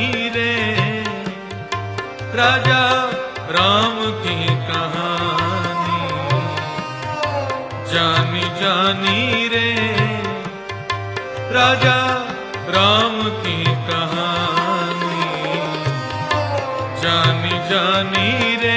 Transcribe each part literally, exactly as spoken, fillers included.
रे राजा राम की कहानी, जानी जानी रे राजा राम की कहानी, जानी जानी रे।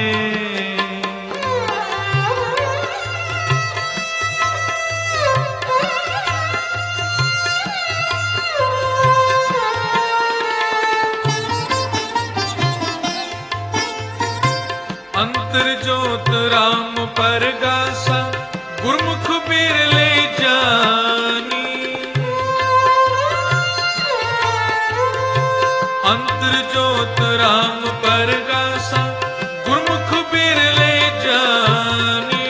अंतर जोत राम परगासा, गुरमुख बिरले जानी। अंतर जोत राम परगासा, गुरमुख बिरले जानी,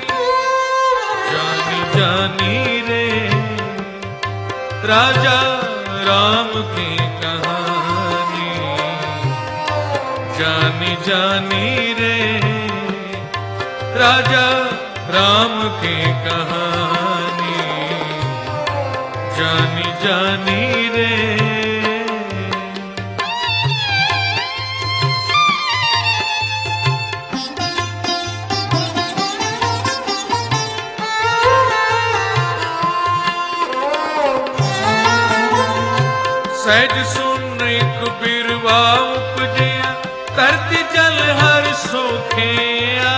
जानी जानी रे राजा राम की कहानी, जानी जानी रे राजा राम की कहानी, जानी जानी रे। सहज सुन एक बिरवा उपजया, धरती जल हर सोखिया।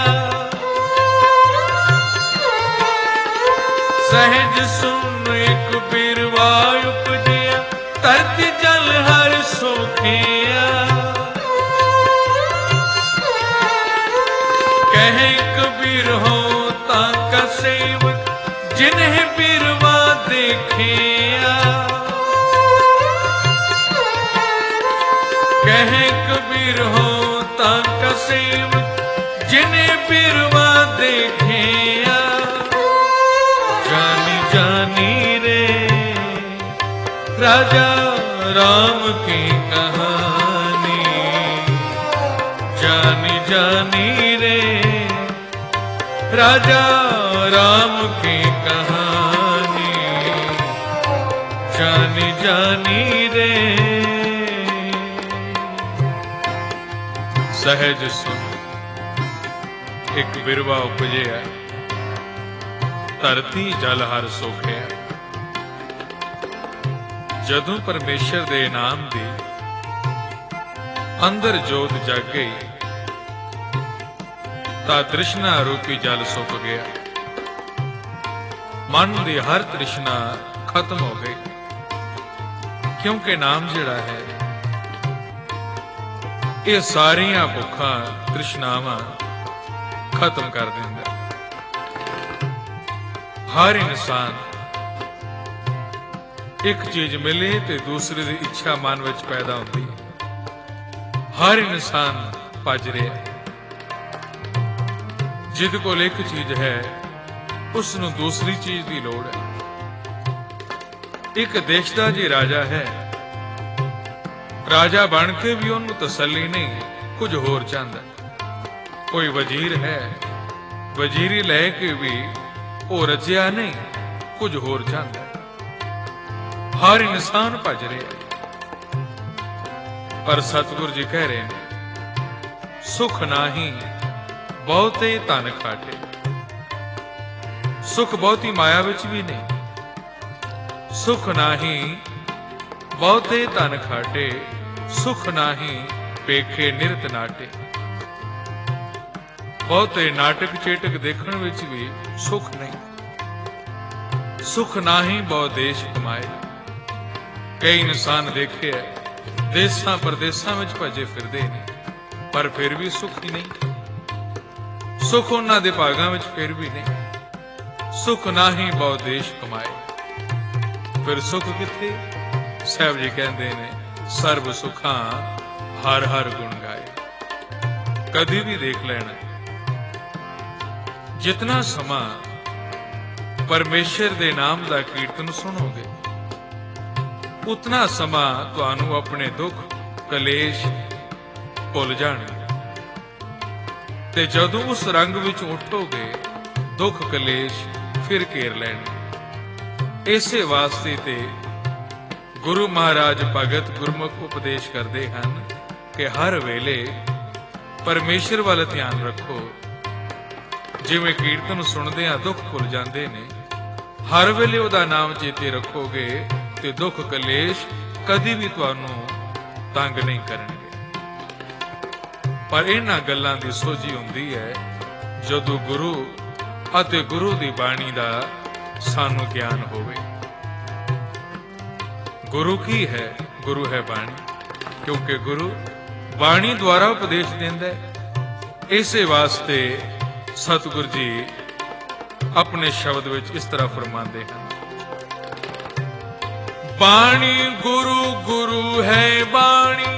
सहज सुन एक बिरवा उपजया, धरती जल हर सोखिया। कहे कबीर हो ताका सेवक, जिन्हें बिरवा देखिया। कहे कबीर हो ताका सेवक, जिन्हें बिरवा देखिया। जानी जानी रे राजा राम की कहानी, जानी जानी रे राजा राम की कहानी, जानी जानी रे। सहज सुन एक बिरवा उपजिया, धरती जल हर सोखिया। जदों परमेश्वर दे नाम दी अंदर जोत जग गई, ता तृष्णा रूपी जल सुक गया। मन दी हर तृष्णा खत्म हो गई, क्योंकि नाम जिहड़ा है ये सारियां भुखां तृष्णावां खत्म कर दिंदा। हर इंसान एक चीज मिले ते दूसरे की इच्छा मन विच पैदा होती है। हर इंसान भज रहा है, जिद कोल एक चीज है उसनूं दूसरी चीज की लोड़ है। एक देश का जी राजा है, राजा बन के भी उन्होंने तसल्ली नहीं, कुछ होर चाहता। कोई वजीर है, वजीरी लैके भी वो रचिया नहीं, कुछ होर चाहता। हर इंसान भज रहा, पर सतगुरु जी कह रहे हैं सुख नाही बहुते धन खाटे। सुख बहुती माया विच भी नहीं। सुख नाही बहुते धन खाटे, सुख नाही पेखे निरत नाटे। बहुते नाटक चेटक देखण विच भी सुख नहीं। सुख नाही बहु देश कमाए। कई इंसान देखे देसां परदेसां विच भजे फिरदे ने, पर फिर भी सुख ही नहीं। सुख उन्हां दे भागां विच फिर भी नहीं। सुख नाही बहु देश कमाए। फिर सुख किथे? साहब जी कहते ने सर्व सुखां हर हर गुण गाए। कभी भी देख लेना, जितना समा परमेश्वर दे नाम दा कीर्तन सुनोगे, उतना समा तुहानू अपने दुख कलेश भुल जाणगे। ते जदों उस रंग विच उठोगे, दुख कलेश फिर घेर लैणगे। इसे वास्ते ते गुरु महाराज भगत गुरमुख उपदेश करते हैं कि हर वेले परमेश्वर वाल ध्यान रखो। जिवें कीर्तन सुनदे आ दुख भुल जाते ने, हर वेले उहदा नाम चेते रखोगे तो दुख कलेश कदी भी तुहानू तंग नहीं करनगे। पर इन्हां गल्लां दी सोझी हुंदी है जदों गुरु अते गुरु दी बाणी दा सानू ज्ञान होवे। गुरु की है? गुरु है बाणी, क्योंकि गुरु बाणी द्वारा उपदेश देंदा है। इसे वास्ते सतगुरु जी अपने शब्द विच इस तरह फरमाते हैं, बाणी गुरु गुरु है बाणी,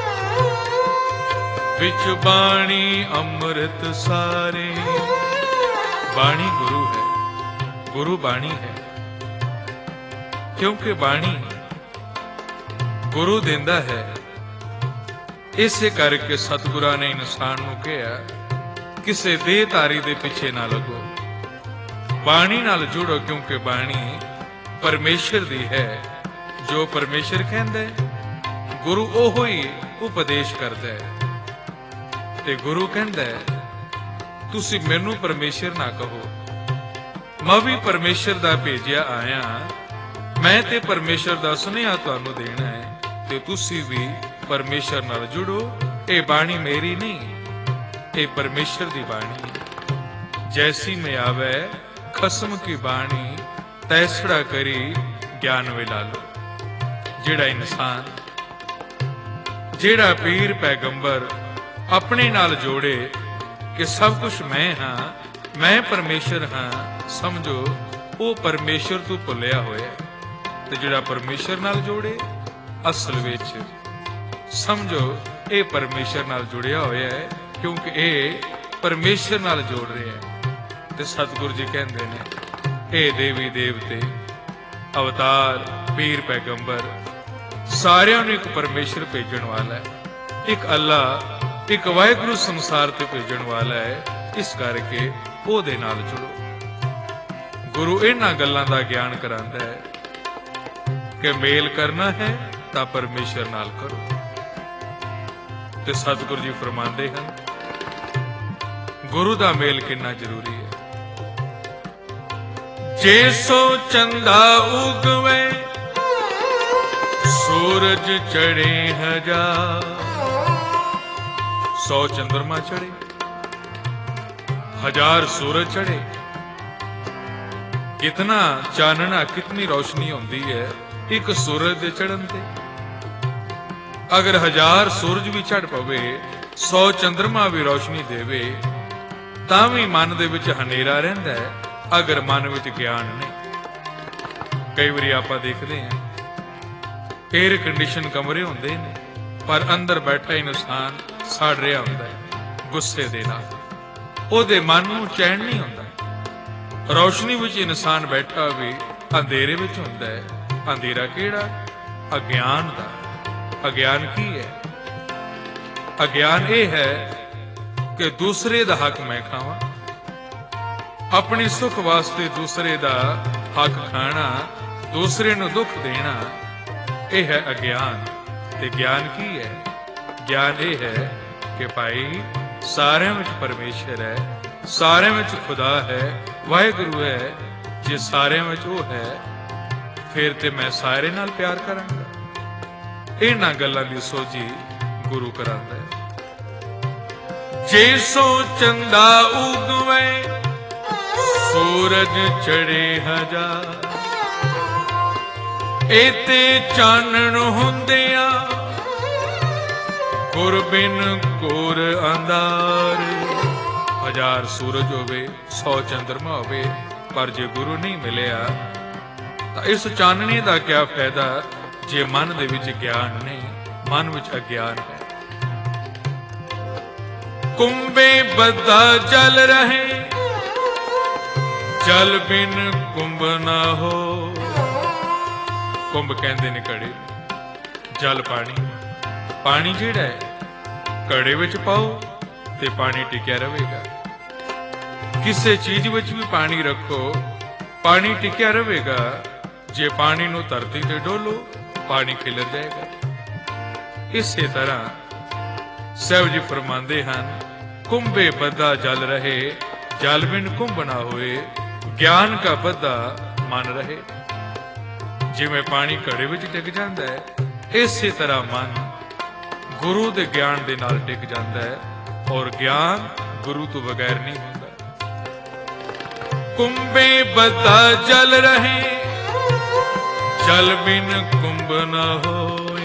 विच बाणी अमृत सारे। बाणी गुरु है, गुरु बाणी है, क्योंकि बाणी गुरु देंदा है। इसे करके सतगुरां ने इंसान नूं कहा किसे देहधारी दे पिछे ना लगो, बाणी नाल जुड़ो, क्योंकि बाणी परमेश्वर दी है। जो परमेश्वर कहंदा है गुरु ओहो ही उपदेश करदा है। ते गुरु कहंदा है तुसी मैनू परमेश्वर ना कहो, मैं भी परमेश्वर दा भेजिया आया, मैं ते परमेश्वर दा सुनेहा तुहानू देना है, ते तुसी भी परमेश्वर नाल जुड़ो। ये बाणी मेरी नहीं, ये परमेश्वर दी बाणी है। जैसी में आवे खसम की बाणी, तैसड़ा करी ज्ञान विला लो। जेड़ा इंसान जेड़ा पीर पैगंबर अपने नाल जोड़े कि सब कुछ मैं हाँ, मैं परमेश्वर हाँ, समझो वो परमेश्वर तू भुलिया होया। ते जेड़ा परमेश्वर नाल जोड़े असल विच समझो ये परमेश्वर नाल जुड़िया होया है, क्योंकि ये परमेश्वर नाल जोड़ रहे हैं। ते सतगुरु जी कहंदे ने ए देवी देवते अवतार पीर पैगंबर सारियां नूं एक परमेश्वर भेजण वाला है, एक अल्लाह एक वाहिगुरु संसार ते भेजण वाला है। इस करके ओहदे नाल जुड़ो। गुरु इन्हां गल्लां दा ज्ञान करांदा है कि मेल करना है तां परमेश्वर नाल करो। ते सतगुरु जी फरमांदे हैं गुरु दा मेल कितना जरूरी है। जे सो चंदा उगवे सूरज चढ़े हजार, सौ चंद्रमा चढ़े हजार सूरज चढ़े, कितना चानना कितनी रोशनी होती है एक सूरज दे चढ़न ते। अगर हजार सूरज भी चढ़ पवे, सौ चंद्रमा भी रोशनी देवे, तां भी मन दे विच हनेरा रहिंदा है, अगर मन विच ज्ञान नहीं। कई बारी आपां देखदे हां एयर कंडीशन कमरे हुंदे ने, पर अंदर बैठा इंसान सड़ रहा हुंदा है गुस्से दे नाल, ओहदे मन नूं चैन नहीं हुंदा। रोशनी विच इंसान बैठा भी अंधेरे विच हुंदा है। अंधेरा किहड़ा? अज्ञान दा। अज्ञान की है? अज्ञान यह है कि दूसरे दा हक मैं खावां, अपने सुख वास्ते दूसरे दा हक खाना, दूसरे नूं दुख देना, यह है अज्ञान। ते ज्ञान की है? ज्ञान यह है कि भाई सारे विच परमेश्वर है, सारे विच खुदा है, वाहिगुरु है। जे सारे विच वो है, फिर ते मैं सारे नाल प्यार करांगा। इन्हां गल्लां दी सोझी गुरु करांदा है। जे सो चंदा उगवे सूरज चढ़े हजार, एते चानण हुंदिया गुर बिन घोर अंधार। हजार सूरज होवे, सौ चंद्रमा होवे, पर जे गुरु नहीं मिलिया तां इस चानने दा क्या फायदा जे मन दे विच ज्ञान नहीं, मन विच अज्ञान है। कुंभे बद्धा जल रहे, जल बिन कुंभ ना हो। कुंभ कहंदे ने घड़े, जल पानी, पानी जिहड़ा है घड़े विच पाओ ते पानी टिकिया रहेगा। किसी चीज विच भी पानी रखो, पानी टिकिया रहेगा। जे पानी नूं धरती ते डोलो पानी खिलर जाएगा। इसे तरह ਸਾਹਿਬ जी फरमाते हैं, कुंभे बद्दा जल रहे, जल बिन कुंभ ना होए, ज्ञान का बद्दा मन रहे। जिवें पानी घड़े विच टिक जाता है, इसे तरह मन गुरु दे ज्ञान दे नाल टिक जाता है, और ज्ञान गुरु तो बगैर नहीं होता। कुंभे बद्दा जल रहे, जल बिन कुंभ न होए,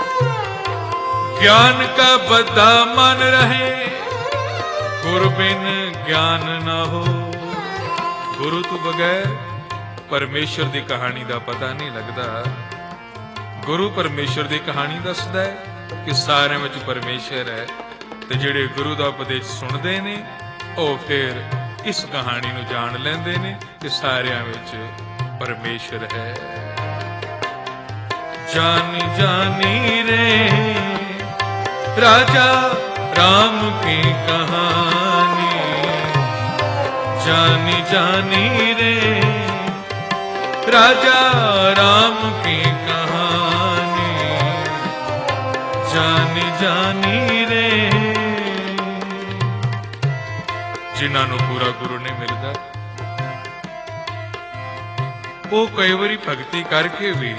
ज्ञान का बद्दा मन रहे, गुरु बिन ज्ञान न हो। गुरु तो बगैर परमेश्वर की कहानी का पता नहीं लगता। गुरु परमेश्वर की कहानी दसदा है कि सारे में परमेश्वर है, ते जिहड़े गुरु का उपदेश सुनते ने वो फिर इस कहानी नूं जान लेंदे ने कि सारियां विच परमेश्वर है। जानी जानी रे राजा राम की कहानी, जानी जानी रे राजा राम की कहानी, जानी जानी रे। जिन्हां नूं पूरा गुरु नहीं मिलता, वो कई बारी भगती करके भी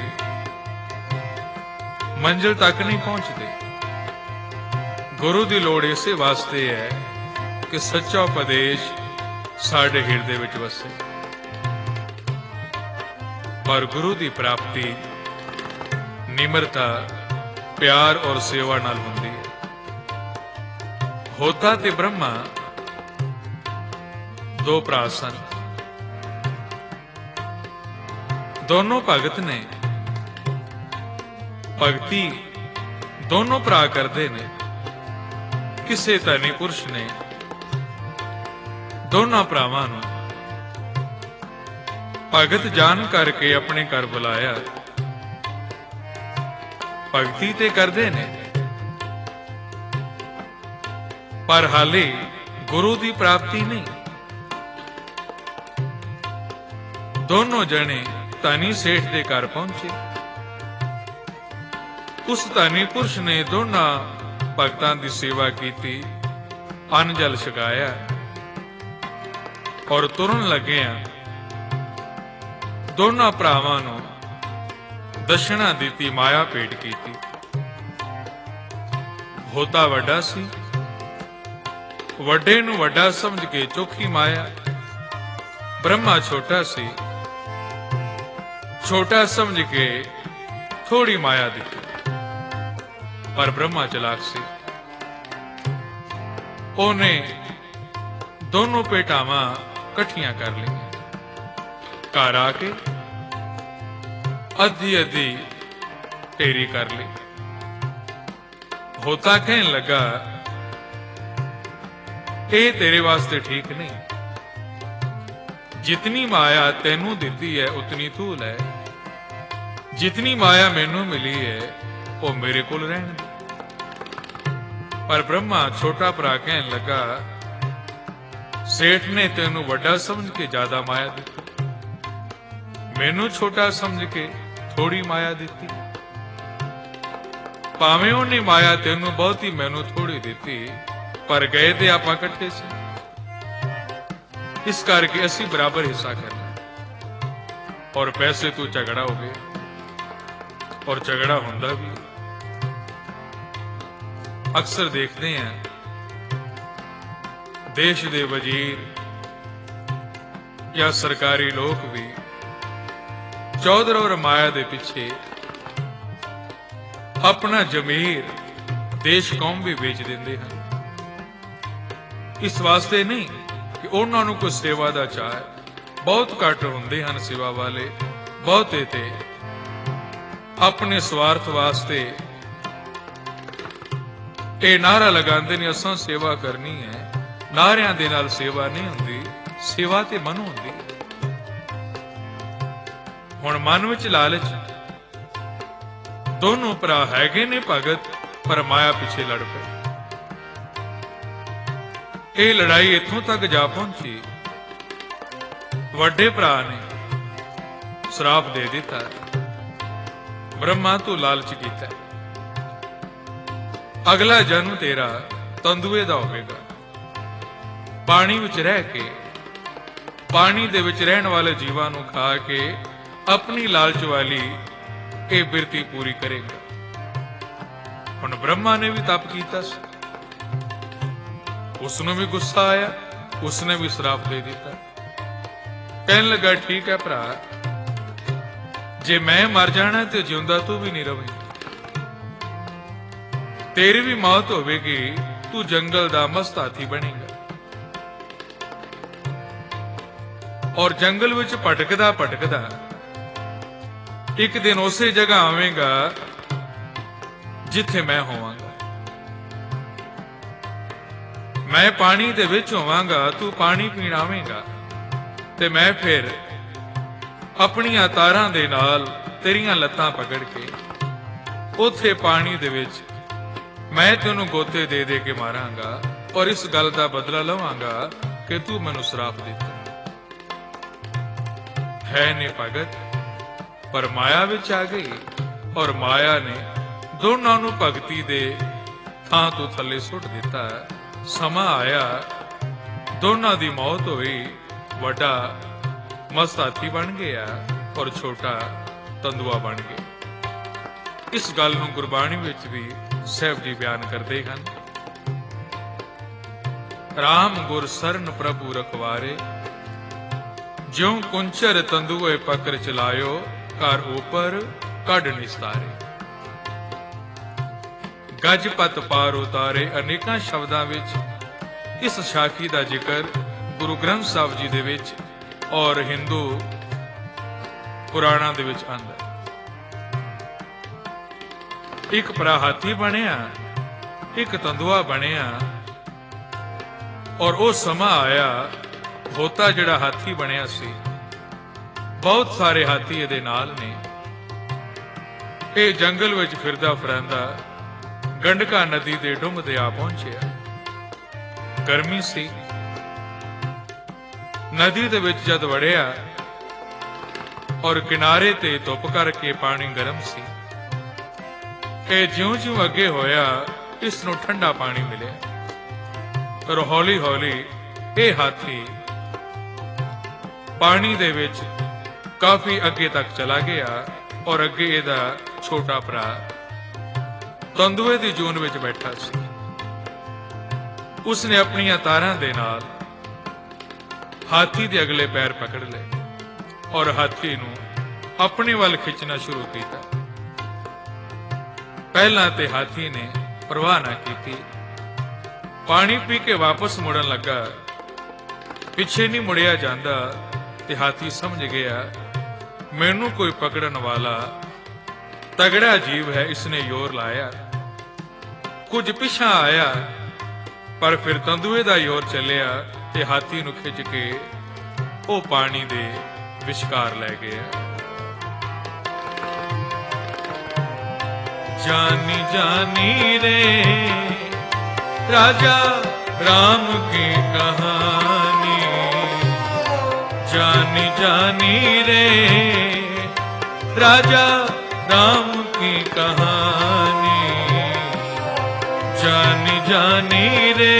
मंजिल तक नहीं पहुंचते। गुरु की लोड़ इसे वास्ते है कि सच्चा उपदेश साडे हिरदे विच वसे, पर गुरु की प्राप्ति निमरता, प्यार और सेवा नाल हुंदी है। होता ते ब्रह्मा दो भरा सन, दोनों भगत ने, भगती दोनों भरा करते ने। किसी धनी पुरुष ने दोनों भरावां नूं भगत जान करके अपने घर बुलाया। भगती ते करते ने, पर हाले गुरु की प्राप्ति नहीं। दोनों जने धनी सेठ के घर पहुंचे। उस धनी पुरुष ने दोनों भगतां की सेवा की, अन्न जल छकाया और तुरन लगे। दोनों भरावां नूं दक्षिणा दी, माया भेंट की। होता वड्डा सी, वड्डे नूं वड्डा समझ के चोखी माया। ब्रह्मा छोटा सी, छोटा समझ के थोड़ी माया दी। पर ब्रह्मा चलाक सी, ओने दोनों पेटावां कट्ठियां कर ली। घर आके अद्धी अद्धी ढेरी कर ली। होता कहन लगा, ये तेरे वास्ते ठीक नहीं। जितनी माया तेनू दिती है उतनी तूल है, जितनी माया मैनू मिली है वो मेरे कोल रहन दे। पर ब्रह्मा छोटा भरा कहन लगा, सेठ ने तेनू वड्डा समझ के ज्यादा माया दी, मैनू छोटा समझ के थोड़ी माया दी। भावें उन्हें माया तेनू बहुत ही मैनू थोड़ी दी, पर गए थे आपां इकट्ठे से। इस करके असी बराबर हिस्सा करना। और पैसे तो झगड़ा हो गया, और झगड़ा होंदा भी। अक्सर देखते हैं देश दे वजीर या सरकारी लोग भी चौधर और माया दे पीछे अपना जमीर देश कौम भी बेच देंदे हैं। इस वास्ते नहीं कि उन्हां नूं कोई सेवा दा चाह है। बहुत घट हुंदे हन सेवा वाले, बहुते ते अपने स्वार्थ वास्ते ये नारा लगाते ने असां सेवा करनी है। नारियां दे नाल सेवा नहीं हुंदी, सेवा ते मन हुंदी। हुण मन विच लालच, दोनों भरा हैगे ने भगत, पर माया पिछे लड़ पे। ये लड़ाई इत्थों तक जा पहुंची, वड्डे भरा ने श्राप दे दिता, ब्रह्मा तू लालच कीता, अगला जन्म तेरा तंदुए दा होवेगा। पानी विच रह के, पानी दे विच रहण वाले जीवां नूं खा के अपनी लालच वाली ये बिरती पूरी करेगा। हुण ब्रह्मा ने भी तप कीता सी, उसनूं भी गुस्सा आया, उसने भी श्राप दे दिता। कहन लगा ठीक है भरा, जे मैं मर जाना तो जिंदा तू भी नहीं रवेगी, तेरी भी मौत होवेगी, तू जंगल दा मस्त हाथी बनेगा और जंगल विच भटकदा भटकदा एक दिन उसे जगह आवेगा जिथे मैं होवांगा। मैं पानी दे विच होवांगा, तू पानी पीण आवेगा ते मैं फिर अपनियां तारां दे नाल तेरियां लत्तां पकड़ के उथे पानी दे विच मैं तेनू गोते दे दे के मारांगा और इस गल का बदला लवांगा कि तू मैनू श्राप दिता है ने भगत। पर माया विच आ गई और माया ने दोनों नू भगती दे थां तो थले सुट दिता। समा आया, दोनों दी मौत हुई, वड्डा मस्त हाथी बन गया और छोटा तंदुआ बन गया। इस गल नू गुरबाणी विच भी साहब जी बयान करते हैं। राम गुर सरन प्रभु रखवारे, ज्यों कुंचर तंदुए पकर चलायो, घर ऊपर कढ़ निस्तारे। गजपत पार उतारे अनेकां शब्दां विच इस साखी का जिक्र गुरु ग्रंथ साहब जी दे विच और हिंदू पुराणा दे विच आंदा। एक भरा हाथी बनिया, एक तंदुआ बनिया और वो समा आया, होता जिहड़ा हाथी बनिया सी, बहुत सारे हाथी इहदे नाल ने। ये जंगल विच फिरदा फिरदा गंडका नदी दे डुंग ते आ पहुंचिया। गर्मी सी, नदी दे विच जद वड़िया और किनारे ते धुप करके पानी गर्म सी। कि ज्यों ज्यों अगे होया इस नूं ठंडा पानी मिलिया और हौली हौली ये हाथी पानी दे विच काफी अगे तक चला गया और अगे इहदा छोटा भरा तंदुए दी जून विच बैठा सी। उसने अपनियां तारां दे नाल हाथी दे अगले पैर पकड़ ले और हाथी नूं अपने वल खिंचना शुरू किया। पहला ते हाथी ने परवाह ना की, पानी पी के वापस मुड़न लगा, पिछे नहीं मुड़िया जांदा ते हाथी समझ गया मैनू कोई पकड़न वाला तगड़ा जीव है, इसने योर लाया। कुछ पिछा आया पर फिर तंदुए दा योर चलिया ते हाथी नू खिंच के ओ पानी दे विचकार लै गया। जानी जानी रे राजा राम की कहानी, जानी जानी रे राजा राम की कहानी, जानी जानी रे।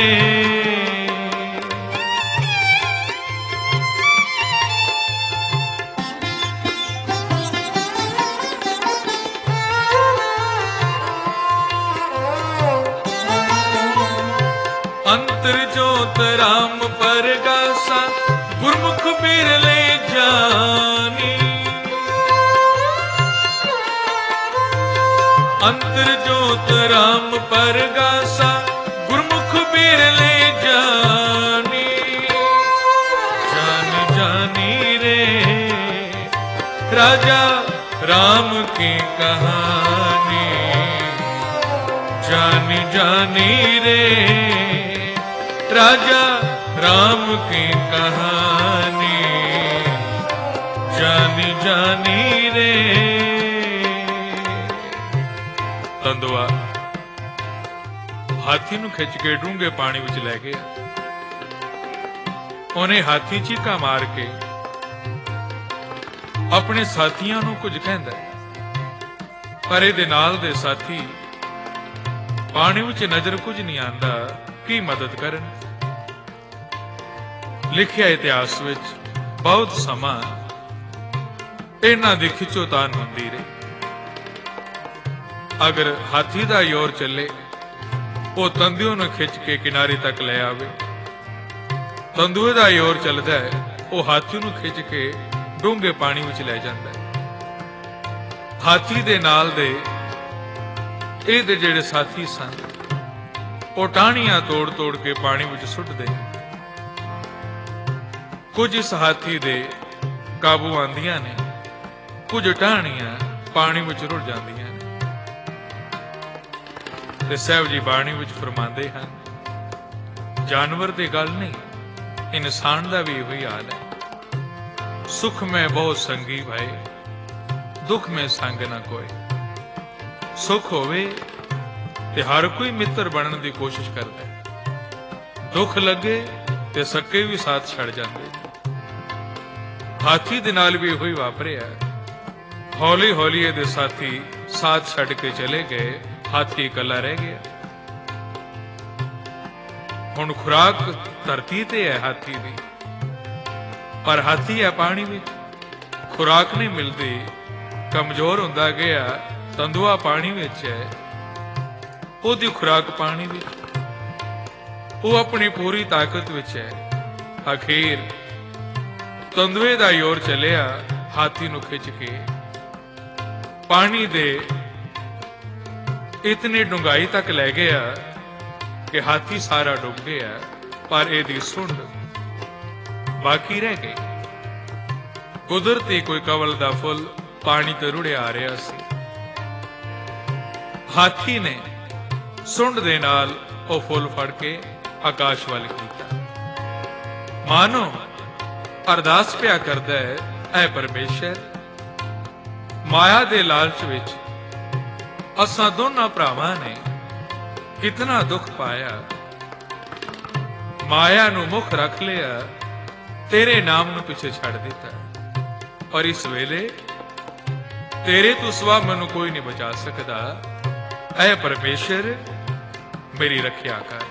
अंतर जोत राम परगासा, गुरमुख बिरले जानी। अंतर जोत राम परगासा, गुरमुख बिरले जानी। जानी जानी रे राजा राम की कहानी, जानी जानी रे राजा राम की कहानी, जानी जानी रे। तंदुआ हाथी नू खिंच के डूंगे पानी विच लै गया। उन्हें हाथी चीका मार के अपने साथियों नू कुछ कहंदा पर इहदे नाल दे साथी पानी विच नजर कुछ नहीं आंदा की मदद करन। लिखिया इतिहास विच बहुत समा इन्हां दी खिच्चोतान हुंदी रही। अगर हाथी दा योर चले वो तंदुए नूं खिच के किनारे तक ले आवे, तंदुए दा योर चलदा है वो हाथी नूं खिच के डूंगे पानी विच ले जांदा है। हाथी दे नाल दे इहदे जिहड़े साथी सन वो टाहणियां तोड़ तोड़ के पानी विच सुੱਟਦੇ। कुछ इस हाथी दे काबू आंदियां ने, कुछ टाहणियां पानी विच रुड़ जांदियां ने। ते साहब जी बाणी विच फरमांदे हन, जानवर दी गल नहीं, इंसान दा भी इहो ही हाल है। सुख में बहुत संगी भाई, दुख में संग ना कोई। सुख होवे ते हर कोई मित्र बनने की कोशिश करता है, दुख लगे ते सके भी साथ छड़ जाते। हाथी दे नाल भी इहो ही वापरिया। हौली हौली इहदे साथी साथ छड़ के चले गए, हाथी इकला रह गया। हुण खुराक धरती ते है हाथी दी, पर हाथी है पानी में, खुराक नहीं मिलती, कमजोर हुंदा गया। तंदुआ पानी में है, ओदी खुराक पानी में, वो अपनी पूरी ताकत विच है। आखिर तंदुए दा योर चलिया हाथी नूं खिच के पानी दे इतनी डूंगाई तक ले गया कि हाथी सारा डूब गया, पर इहदी सुंड बाकी रह गई। कुदरती कोई कवल दा फुल पानी ते रुड़िया आ रहा सी। हाथी ने सुंड दे नाल ओ फुल फड़ के आकाश वाल कीता, मानो अरदास पिया करदा है, ऐ परमेश्वर, माया दे लालच विच असां दोनों भरावां ने कितना दुख पाया, माया नूं मुख रख लिया, तेरे नाम नूं पिछे छड़ दिता, और इस वेले तेरे तो सिवा मैनूं कोई नहीं बचा सकदा। ऐ परमेश्वर, मेरी रखिया कर।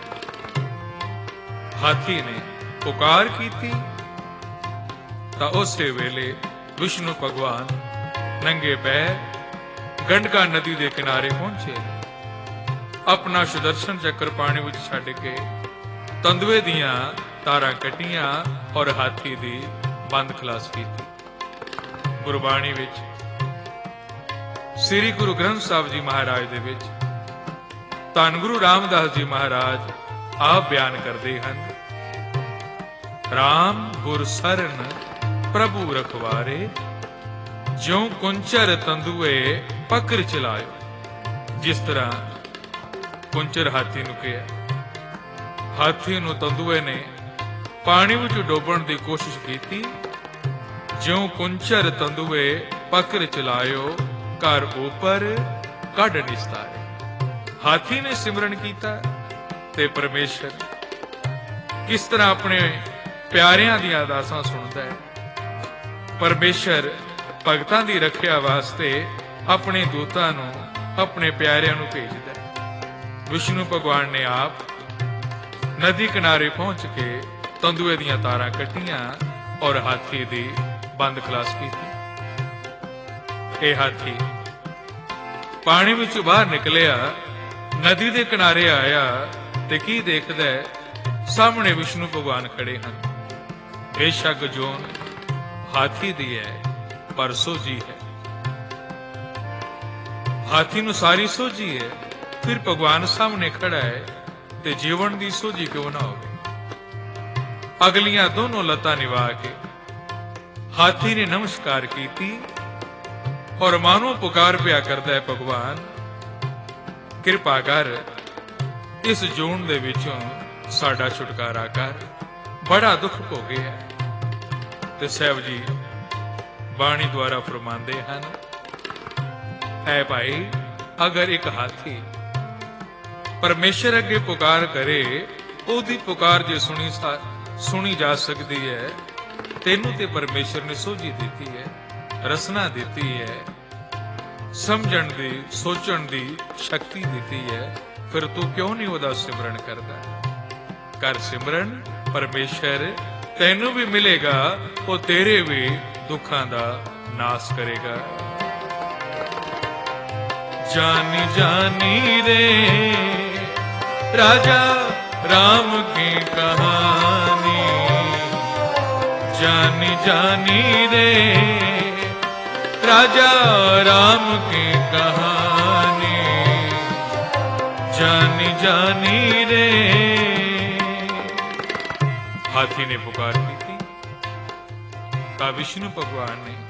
हाथी ने पुकार की थी, तां उसे वेले विष्णु भगवान नंगे पैर गंडका नदी के किनारे पहुंचे। अपना सुदर्शन चक्र पानी विच छड्ड के तंदुए दियां तारां कट्टियां और हाथी दी बंद खलास की। गुरबाणी विच श्री गुरु ग्रंथ साहिब जी महाराज दे विच धन गुरु रामदास जी महाराज आप बयान करते हैं, राम गुर सरन प्रभु रखवारे, ज्यों कुंचर तंदुए पकड़ चलायो। जिस तरह कुंचर हाथी नूं किया, हाथी नूं तंदुए ने पानी विच डोबण दी कोशिश की। ज्यों कुंचर तंदुए पकड़ चलायो, घर ऊपर कढ़ निस्तारे। हाथी ने सिमरन किया ते परमेश्वर किस तरह अपने प्यारियां दी अरदासां सुनदा है। परमेश्वर भगतां दी रखिया वास्ते अपने दूतां नूं अपने प्यारियां नूं भेजदा है। विष्णु भगवान ने आप नदी किनारे पहुंच के तंदुए दियां तारां कट्टियां और हाथी दी बंद खलास की। यह हाथी पानी विचों बाहर निकलिया, नदी दे किनारे आया ते की देखदा है, सामने विष्णु भगवान खड़े हैं। बेशक जोन हाथी दी है, पर सोझी है। हाथी नूं सारी सोझी है, फिर भगवान सामने खड़ा है ते जीवन दी सोझी क्यों ना होवे। अगलियां दोनों लत्तां निभा के हाथी ने नमस्कार की और मानो पुकार पिया करता है, भगवान कृपा कर, इस जून दे विचों साडा छुटकारा कर, बड़ा दुख भोगे है। ते साहब जी बाणी द्वारा फरमांदे हन, ऐ भाई, अगर एक हाथी परमेश्वर अगे पुकार करे, ओदी पुकार जे सुनी सा सुनी जा सकती है, तेनू ते परमेश्वर ने सोझी दी है, रसना दी है, समझण दी सोचण दी शक्ति दी है, फिर तू क्यों नहीं उहदा सिमरन करदा? कर सिमरन, परमेश्वर तैनू भी मिलेगा, वो तेरे भी दुखां दा नाश करेगा। जानी जानी रे राजा राम की कहानी, जानी जानी रे राजा राम की कहानी, जानी जानी रे। हाथी ने पुकार की थी, ता विष्णु भगवान ने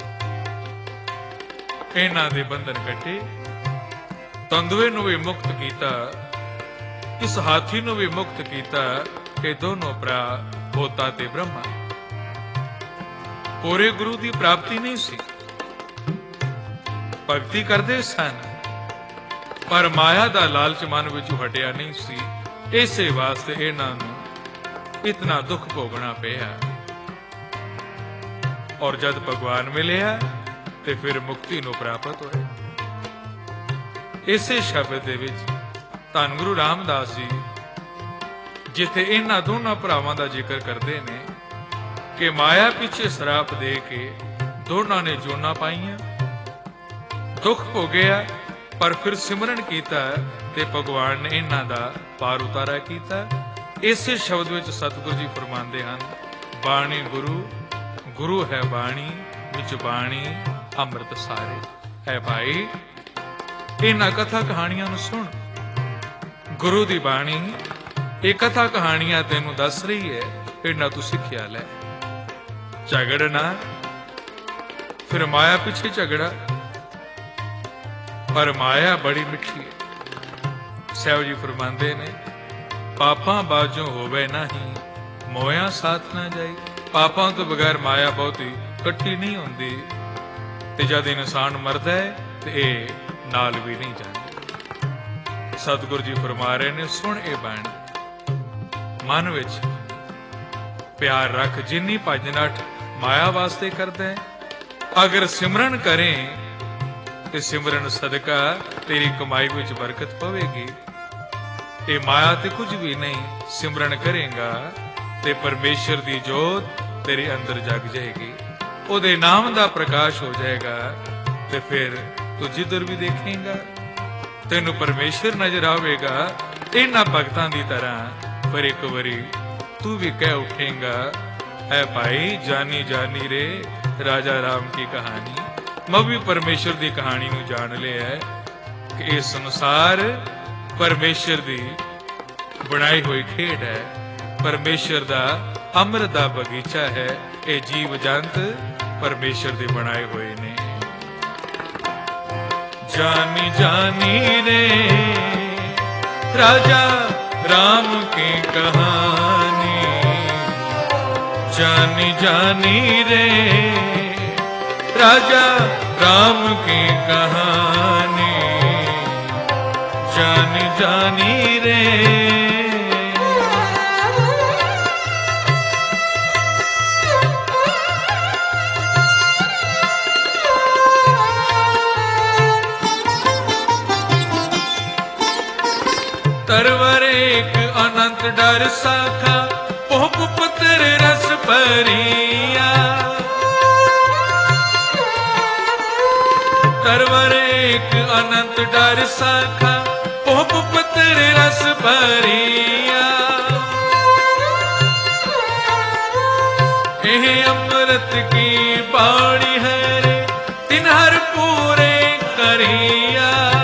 इन्हां दे बंधन कटे, तंदुए नूं भी मुक्त कीता, इस हाथी नूं भी मुक्त कीता। कि दोनों भरा होता ते ब्रह्मा, पूरे गुरु की प्राप्ति नहीं सी, भगती करते सन, पर माया दा लालच मन विचों हटिया नहीं सी। इसे वास्ते इन्हां नूं इतना दुख भोगना पिया। और जद भगवान मिलिया ते फिर मुक्ति नूं प्राप्त होए। इसे शब्द दे विच धन गुरु रामदास जी जिथे इन्हां दोनों भरावां दा जिक्र करते ने कि माया पिछे शराप दे के दोनों ने जोना पाईयां, दुख भोगिया, पर फिर सिमरन कीता ते भगवान ने इन्हां दा पार उतारा कीता। इसे शब्द विच सतगुरु जी फरमांदे हन, बाणी गुरु गुरु है बाणी, विच बाणी अमृत सारे। है भाई, इन्हां कथा कहानियां नूं सुण, गुरु दी बाणी ये कथा कहानियां तेनू दस रही है, इन्हां तू सिक्ख्या लै। झगड़ ना, फिर माया पिछे झगड़ा, पर माया बड़ी मिठी है। सैव जी फरमांदे ने, पापां बाजों होवे नहीं, मोया साथ ना जाई। पापां तो बगैर माया बहुती कट्ठी नहीं होंदी, ते जद इंसान मरदा है ते ये नाल भी नहीं जांदी। सतगुरु जी फरमा रहे ने, सुन ए बाणी, मन विच प्यार रख, जिन्नी भज नठ माया वास्ते करदा है। अगर सिमरन करें ते सिमरन सदका तेरी कमाई विच बरकत पवेगी। ये माया ते कुछ भी नहीं, सिमरन करेगा ते परमेश्वर दी जोत तेरे अंदर जग जाएगी, ओदे नाम दा प्रकाश हो जाएगा। ते फिर तू जिधर भी देखेगा तेनू परमेश्वर नजर आवेगा। इन्हां भगतां दी तरह पर एक बारी तू भी कह उठेगा, है भाई जानी जानी रे राजा राम की कहानी। मैं भी परमेश्वर दी कहानी नूं जान लिया है कि ये संसार परमेश्वर दी बनाई हुई खेड है, परमेश्वर दा अमृत दा बगीचा है। ये जीव जंत परमेश्वर दे बनाए हुए ने। जानी जानी रे राजा राम की कहानी, जानी जानी रे राजा राम की कहानी, जानी जानी रे। तरवर एक अनंत डर साखा, पोप पुत्र रस परिया। तरवर एक अनंत डर साखा, पोप पुत्र रस परिया। यह अमृत की बाणी है रे, तिन्हर पूरे करिया।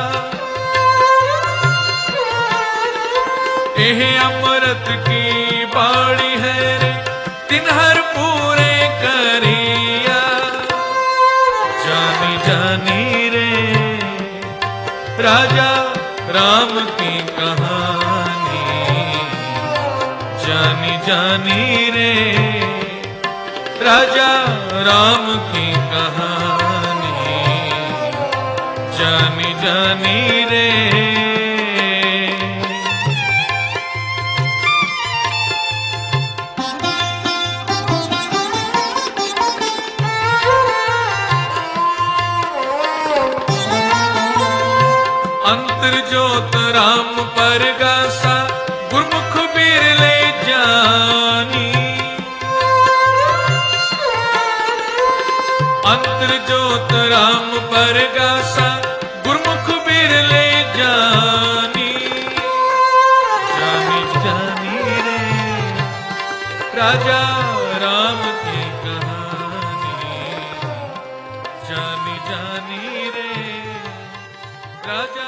यह अमृत की बाणी है रे, तिन्हर पूरे करिया। जानी जानी रे राजा राम की कहानी, जानी जानी रे राजा राम की कहानी, जानी जानी रे। अंतर जोत राम परगासा गुरमुख बिरले जानी। अंतर जोत राम परगासा गुरमुख बिरले जानी। जानी जानी रे राजा राम की कहानी, जानी जानी रे राजा